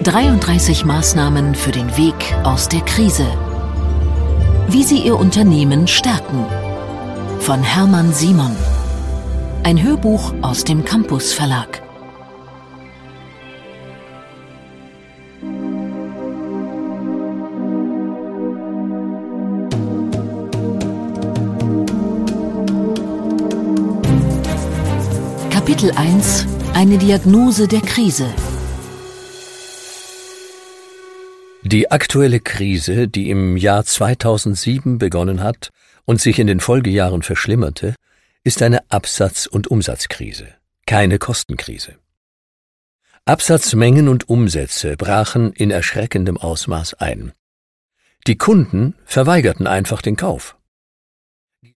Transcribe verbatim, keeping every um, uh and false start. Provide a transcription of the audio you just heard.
dreiunddreißig Maßnahmen für den Weg aus der Krise. Wie Sie Ihr Unternehmen stärken. Von Hermann Simon. Ein Hörbuch aus dem Campus Verlag. Kapitel eins. Eine Diagnose der Krise. Die aktuelle Krise, die im Jahr zweitausendsieben begonnen hat und sich in den Folgejahren verschlimmerte, ist eine Absatz- und Umsatzkrise, keine Kostenkrise. Absatzmengen und Umsätze brachen in erschreckendem Ausmaß ein. Die Kunden verweigerten einfach den Kauf.